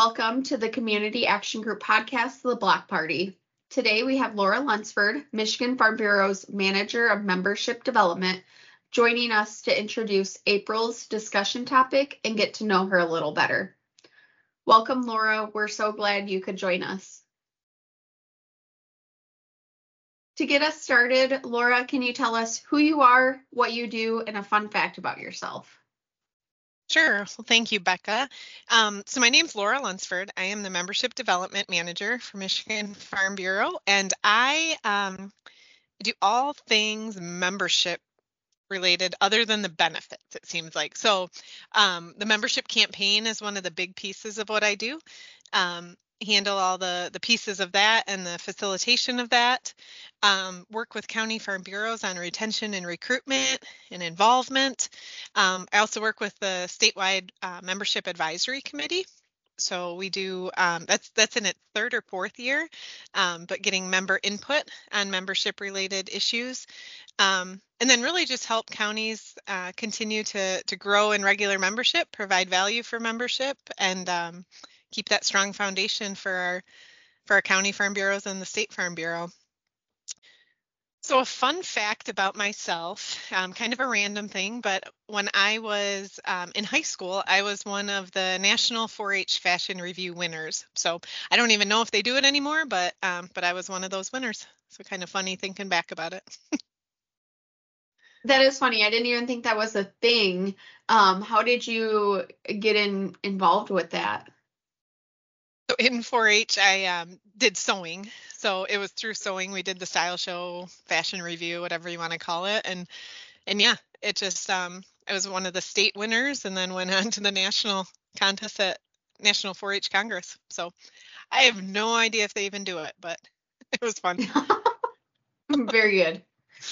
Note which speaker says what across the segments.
Speaker 1: welcome to the Community Action Group podcast, The Block Party. Today we have Laura Lunsford, Michigan Farm Bureau's Manager of Membership Development, joining us to introduce April's discussion topic and get to know her a little better. Welcome, Laura. We're so glad you could join us. To get us started, Laura, can you tell us who you are, what you do, and a fun fact about yourself?
Speaker 2: Sure. Well, thank you, Becca. So my name's Laura Lunsford. I am the Membership Development Manager for Michigan Farm Bureau, and I do all things membership related other than the benefits, it seems like. So the membership campaign is one of the big pieces of what I do. Handle all the pieces of that and the facilitation of that. Work with county farm bureaus on retention and recruitment and involvement. I also work with the statewide membership advisory committee. So we do, that's in its third or fourth year, but getting member input on membership related issues. And then really just help counties continue to grow in regular membership, provide value for membership, and keep that strong foundation for our county farm bureaus and the state farm bureau. So a fun fact about myself, kind of a random thing, but when I was in high school, I was one of the National 4-H Fashion Review winners. So I don't even know if they do it anymore, but I was one of those winners. So kind of funny thinking back about it.
Speaker 1: That is funny. I didn't even think that was a thing. How did you get involved with that?
Speaker 2: So in 4-H, I did sewing. So it was through sewing. We did the style show, fashion review, whatever you want to call it. And yeah, it just, I was one of the state winners and then went on to the national contest at National 4-H Congress. So I have no idea if they even do it, but it was fun.
Speaker 1: Very good.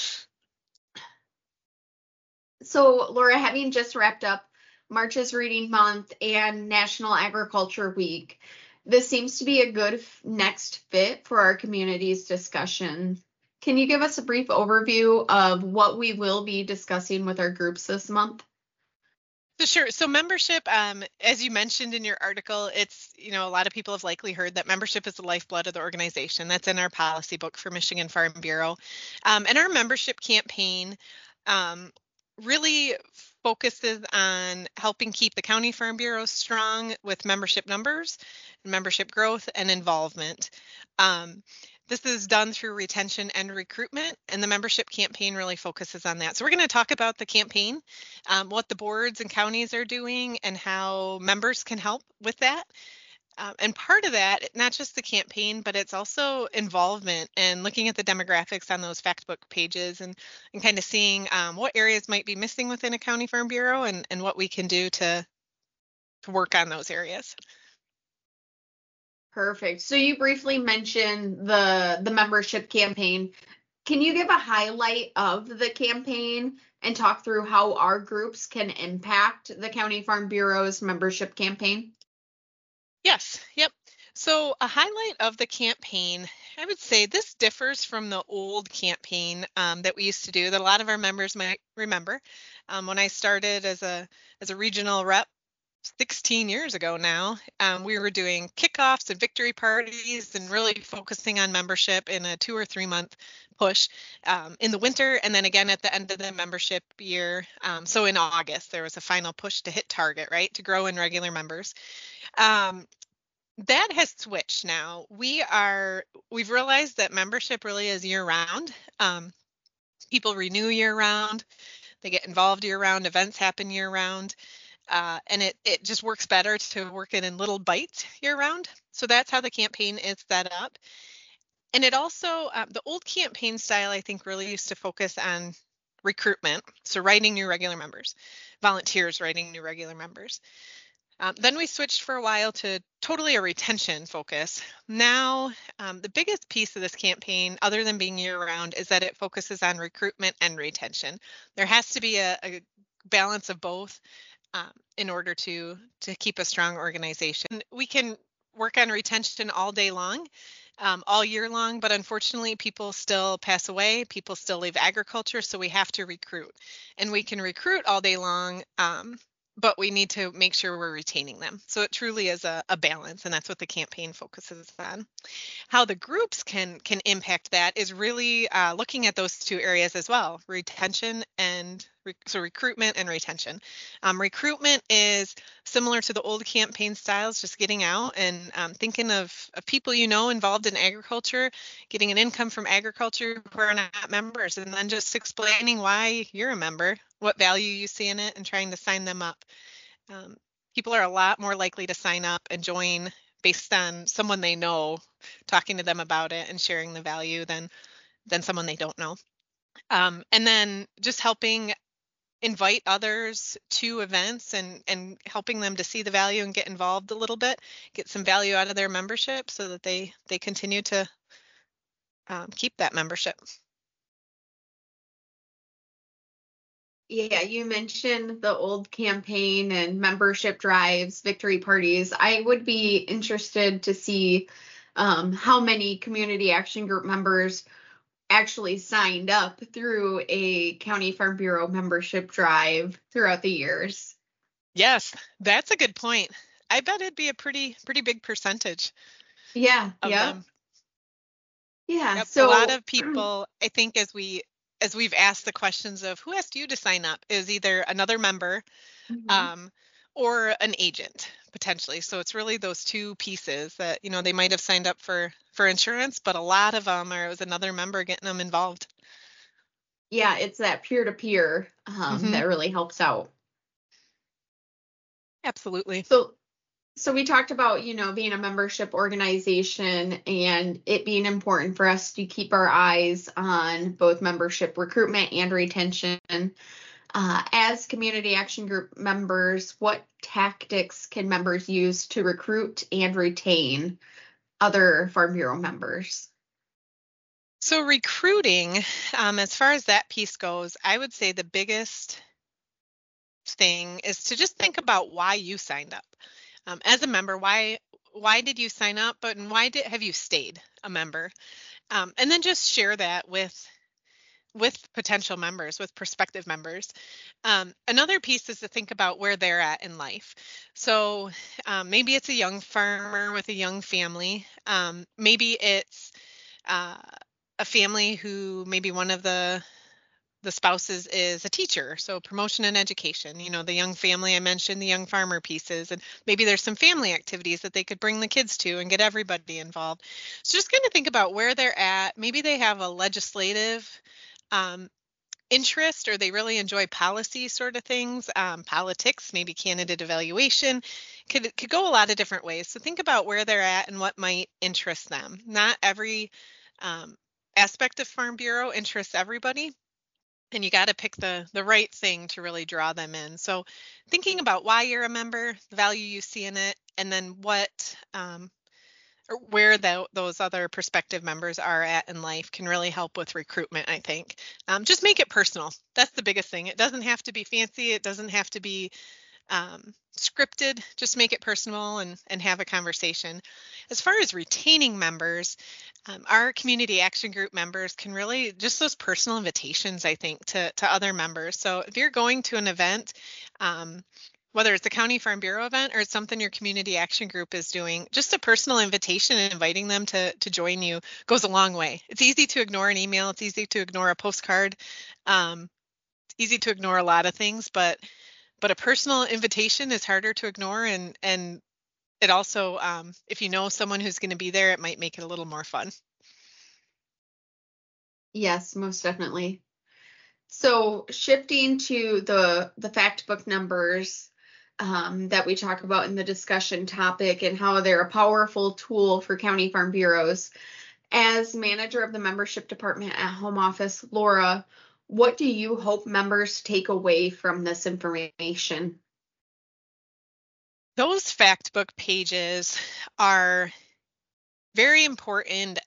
Speaker 1: So, Laura, having just wrapped up March's Reading Month and National Agriculture Week, this seems to be a good next fit for our community's discussion. Can you give us a brief overview of what we will be discussing with our groups this month?
Speaker 2: Sure. So membership, as you mentioned in your article, it's, a lot of people have likely heard that membership is the lifeblood of the organization. That's in our policy book for Michigan Farm Bureau. And our membership campaign really focuses on helping keep the county farm bureau strong with membership numbers, membership growth, and involvement. This is done through retention and recruitment, and the membership campaign really focuses on that. So we're going to talk about the campaign, what the boards and counties are doing, and how members can help with that. And part of that, not just the campaign, but it's also involvement and looking at the demographics on those fact book pages and kind of seeing what areas might be missing within a county farm bureau and what we can do to work on those areas.
Speaker 1: Perfect. So you briefly mentioned the membership campaign. Can you give a highlight of the campaign and talk through how our groups can impact the County Farm Bureau's membership campaign?
Speaker 2: Yes. Yep. So a highlight of the campaign, I would say this differs from the old campaign that we used to do that a lot of our members might remember. When I started as a regional rep 16 years ago now, we were doing kickoffs and victory parties and really focusing on membership in a 2 or 3 month push in the winter. And then again at the end of the membership year. So in August, there was a final push to hit target, right, to grow in regular members. That has switched now. We've realized that membership really is year round. People renew year round. They get involved year round. Events happen year round. And it just works better to work it in little bites year round. So that's how the campaign is set up. And it also, the old campaign style, I think, really used to focus on recruitment. So writing new regular members, volunteers writing new regular members. Then we switched for a while to totally a retention focus. Now, the biggest piece of this campaign, other than being year-round, is that it focuses on recruitment and retention. There has to be a balance of both in order to keep a strong organization. We can work on retention all day long, all year long, but unfortunately, people still pass away. People still leave agriculture, so we have to recruit. And we can recruit all day long, but we need to make sure we're retaining them. So it truly is a balance, and that's what the campaign focuses on. How the groups can impact that is really looking at those two areas as well, retention and so recruitment and retention. Recruitment is similar to the old campaign styles, just getting out and thinking of people involved in agriculture, getting an income from agriculture who are not members, and then just explaining why you're a member, what value you see in it, and trying to sign them up. People are a lot more likely to sign up and join based on someone they know, talking to them about it and sharing the value than someone they don't know. And then just helping invite others to events and helping them to see the value and get involved a little bit, get some value out of their membership so that they continue to keep that membership.
Speaker 1: Yeah, you mentioned the old campaign and membership drives, victory parties. I would be interested to see how many Community Action Group members actually signed up through a County Farm Bureau membership drive throughout the years.
Speaker 2: Yes, that's a good point. I bet it'd be a pretty big percentage.
Speaker 1: Yeah,
Speaker 2: of them.
Speaker 1: Yeah.
Speaker 2: Yep.
Speaker 1: So
Speaker 2: a lot of people, I think, as we've asked the questions of who asked you to sign up, is either another member or an agent potentially. So it's really those two pieces that they might have signed up for insurance, but a lot of them it was another member getting them involved.
Speaker 1: Yeah, it's that peer-to-peer that really helps out.
Speaker 2: Absolutely.
Speaker 1: So we talked about, being a membership organization and it being important for us to keep our eyes on both membership recruitment and retention. As Community Action Group members, what tactics can members use to recruit and retain other Farm Bureau members?
Speaker 2: So recruiting, as far as that piece goes, I would say the biggest thing is to just think about why you signed up. As a member, why did you sign up, but why have you stayed a member? And then just share that with potential members, with prospective members. Another piece is to think about where they're at in life. So maybe it's a young farmer with a young family. Maybe it's a family who maybe one of the spouses is a teacher, so promotion and education. The young family, I mentioned the young farmer pieces, and maybe there's some family activities that they could bring the kids to and get everybody involved. So just kind of think about where they're at. Maybe they have a legislative interest, or they really enjoy policy sort of things, politics, maybe candidate evaluation, could go a lot of different ways. So think about where they're at and what might interest them. Not every aspect of Farm Bureau interests everybody, and you got to pick the right thing to really draw them in. So thinking about why you're a member, the value you see in it, and then what or where those other prospective members are at in life can really help with recruitment, I think. Just make it personal. That's the biggest thing. It doesn't have to be fancy. It doesn't have to be scripted. Just make it personal and have a conversation. As far as retaining members, our Community Action Group members can really just those personal invitations, I think, to other members. So if you're going to an event, whether it's a County Farm Bureau event or it's something your Community Action Group is doing, just a personal invitation and inviting them to join you goes a long way. It's easy to ignore an email. It's easy to ignore a postcard. It's easy to ignore a lot of things, but a personal invitation is harder to ignore, and it also, if you know someone who's going to be there, it might make it a little more fun.
Speaker 1: Yes, most definitely. So shifting to the fact book numbers that we talk about in the discussion topic and how they're a powerful tool for county farm bureaus. As manager of the membership department at home office, Laura, what do you hope members take away from this information?
Speaker 2: Those fact book pages are very important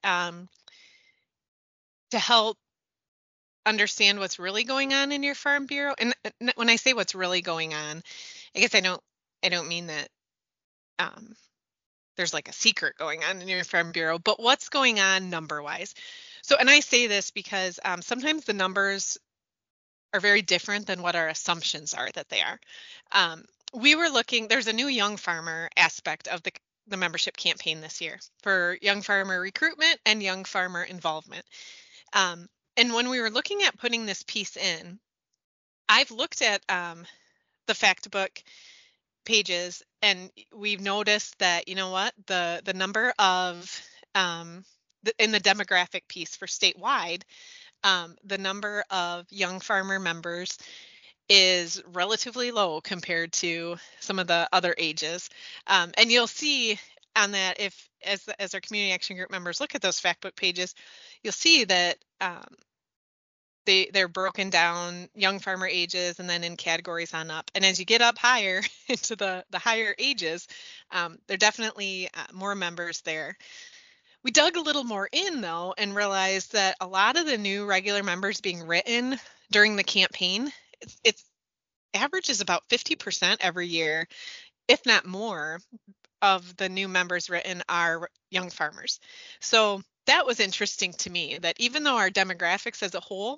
Speaker 2: to help understand what's really going on in your farm bureau. And when I say what's really going on, I guess I don't mean that there's like a secret going on in your farm bureau, but what's going on number wise. So, and I say this because sometimes the numbers are very different than what our assumptions are that they are. we were looking, there's a new young farmer aspect of the membership campaign this year for young farmer recruitment and young farmer involvement. And when we were looking at putting this piece in, I've looked at the fact book pages, and we've noticed that, you know what, the number of in the demographic piece for statewide, the number of young farmer members is relatively low compared to some of the other ages. And you'll see on that, if as our community action group members look at those fact book pages, you'll see that they're broken down young farmer ages and then in categories on up. And as you get up higher into the higher ages, there are definitely more members there. We dug a little more in, though, and realized that a lot of the new regular members being written during the campaign, it's averages about 50% every year, if not more, of the new members written are young farmers. So that was interesting to me, that even though our demographics as a whole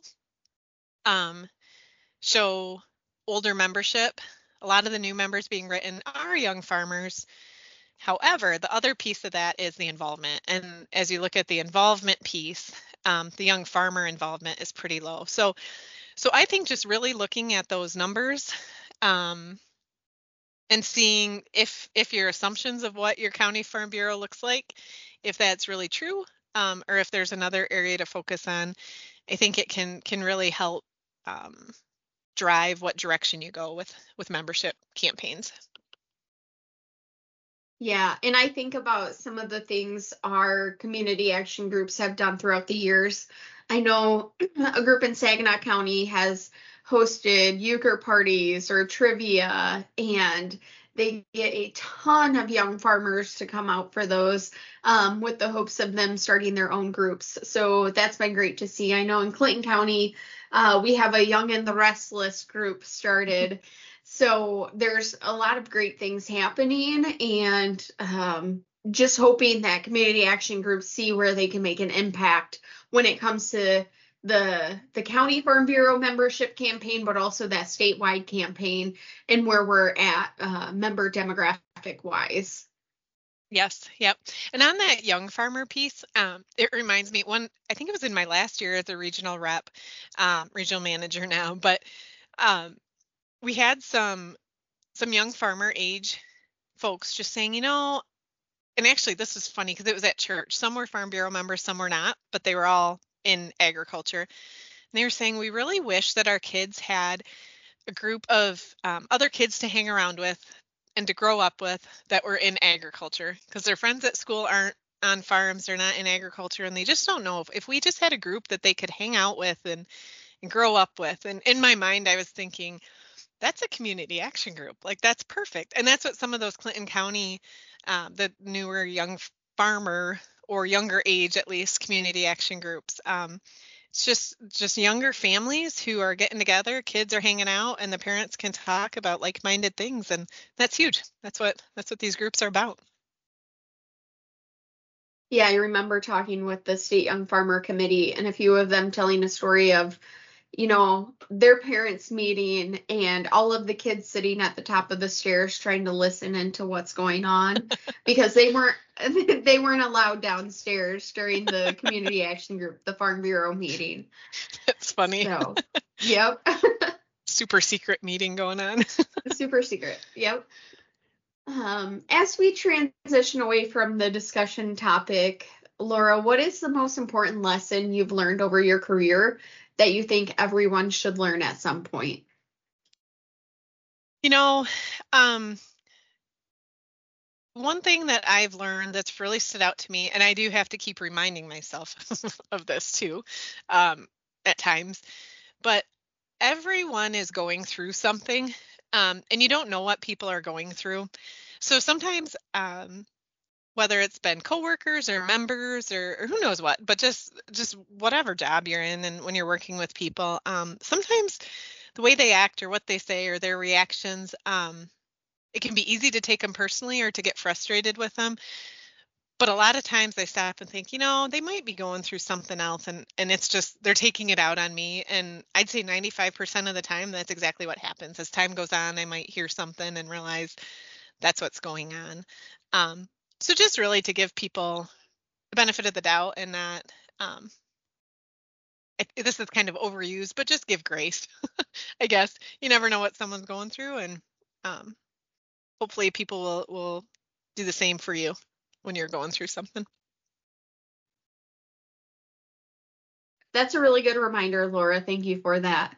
Speaker 2: show older membership, a lot of the new members being written are young farmers. However, the other piece of that is the involvement. And as you look at the involvement piece, the young farmer involvement is pretty low. So I think just really looking at those numbers and seeing if your assumptions of what your county farm bureau looks like, if that's really true, or if there's another area to focus on, I think it can really help drive what direction you go with membership campaigns.
Speaker 1: Yeah, and I think about some of the things our community action groups have done throughout the years. I know a group in Saginaw County has hosted euchre parties or trivia, and they get a ton of young farmers to come out for those with the hopes of them starting their own groups. So that's been great to see. I know in Clinton County, we have a Young and the Restless group started. So there's a lot of great things happening, and just hoping that community action groups see where they can make an impact when it comes to the County Farm Bureau membership campaign, but also that statewide campaign and where we're at member demographic wise.
Speaker 2: Yes, yep. And on that young farmer piece, it reminds me, I think it was in my last year as a regional rep, regional manager now, but we had some young farmer age folks just saying, and actually this is funny because it was at church. Some were Farm Bureau members, some were not, but they were all in agriculture. And they were saying, we really wish that our kids had a group of other kids to hang around with and to grow up with that were in agriculture, because their friends at school aren't on farms, they're not in agriculture, and they just don't know if we just had a group that they could hang out with and grow up with. And in my mind, I was thinking, that's a community action group. Like, that's perfect. And that's what some of those Clinton County, the newer young farmer or younger age, at least, community action groups. It's just younger families who are getting together, kids are hanging out, and the parents can talk about like-minded things. And that's huge. That's what these groups are about.
Speaker 1: Yeah, I remember talking with the State Young Farmer Committee and a few of them telling a story of, their parents meeting and all of the kids sitting at the top of the stairs trying to listen into what's going on because they weren't allowed downstairs during the community action group, the Farm Bureau meeting.
Speaker 2: That's funny.
Speaker 1: So, yep.
Speaker 2: Super secret meeting going on.
Speaker 1: Super secret. Yep. As we transition away from the discussion topic, Laura, what is the most important lesson you've learned over your career that you think everyone should learn at some point?
Speaker 2: One thing that I've learned that's really stood out to me, and I do have to keep reminding myself of this too, at times, but everyone is going through something, and you don't know what people are going through. So sometimes, whether it's been coworkers or members or who knows what, but just whatever job you're in, and when you're working with people, sometimes the way they act or what they say or their reactions, it can be easy to take them personally or to get frustrated with them. But a lot of times I stop and think, they might be going through something else, and it's just they're taking it out on me. And I'd say 95% of the time that's exactly what happens. As time goes on, I might hear something and realize that's what's going on. So just really to give people the benefit of the doubt and not this is kind of overused, but just give grace. I guess you never know what someone's going through, and hopefully people will do the same for you when you're going through something.
Speaker 1: That's a really good reminder, Laura. Thank you for that.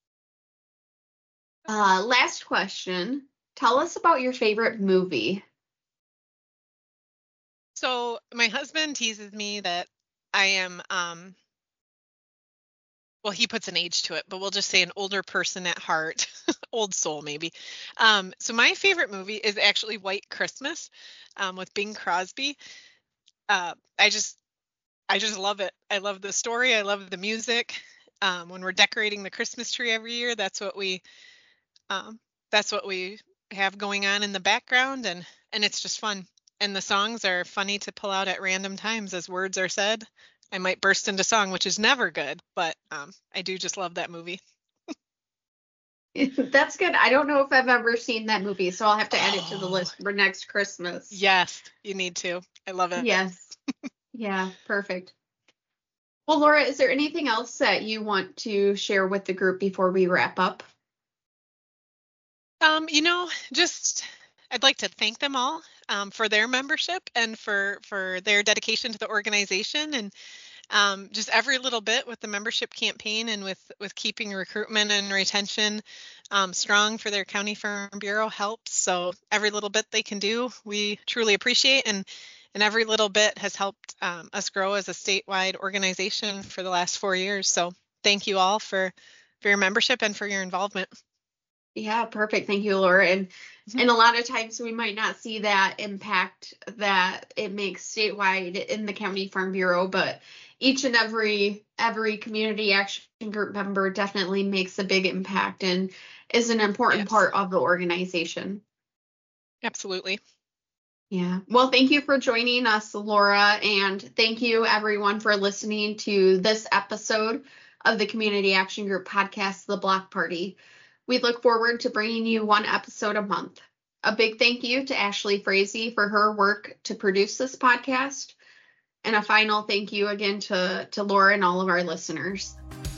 Speaker 1: Last question. Tell us about your favorite movie.
Speaker 2: So my husband teases me that I am, well, he puts an age to it, but we'll just say an older person at heart, old soul maybe. So my favorite movie is actually White Christmas with Bing Crosby. I just love it. I love the story. I love the music. When we're decorating the Christmas tree every year, that's what we have going on in the background, and it's just fun. And the songs are funny to pull out at random times as words are said. I might burst into song, which is never good, but I do just love that movie.
Speaker 1: That's good. I don't know if I've ever seen that movie, so I'll have to add it to the list for next Christmas.
Speaker 2: Yes, you need to. I love it.
Speaker 1: Yes. Yeah, perfect. Well, Laura, is there anything else that you want to share with the group before we wrap up?
Speaker 2: Just I'd like to thank them all for their membership and for their dedication to the organization, and just every little bit with the membership campaign and with keeping recruitment and retention strong for their County Farm Bureau helps. So every little bit they can do, we truly appreciate, and every little bit has helped us grow as a statewide organization for the last 4 years. So thank you all for your membership and for your involvement.
Speaker 1: Yeah, perfect. Thank you, Laura. And a lot of times we might not see that impact that it makes statewide in the County Farm Bureau, but each and every community action group member definitely makes a big impact and is an important part of the organization.
Speaker 2: Absolutely.
Speaker 1: Yeah. Well, thank you for joining us, Laura, and thank you everyone for listening to this episode of the Community Action Group podcast, The Block Party. We look forward to bringing you one episode a month. A big thank you to Ashley Frazee for her work to produce this podcast. And a final thank you again to Laura and all of our listeners.